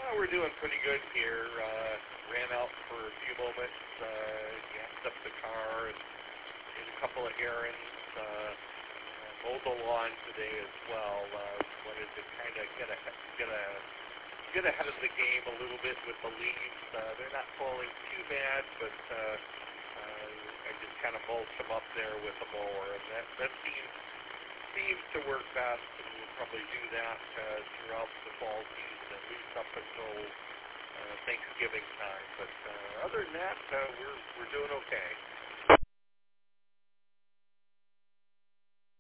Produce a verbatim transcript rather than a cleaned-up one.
Uh, we're doing pretty good here. Uh, ran out for a few moments, uh, gassed up the car, and did a couple of errands. Uh, uh, mowed the lawn today as well. Uh, wanted to kind of get a get a get ahead of the game a little bit with the leaves. Uh, they're not falling too bad, but uh, uh, I just kind of mulch them up there with a mower, and that that seems seems to work best. And we'll probably do that uh, throughout the fall season, at least up until uh, Thanksgiving time. But uh, other than that, uh, we're we're doing okay.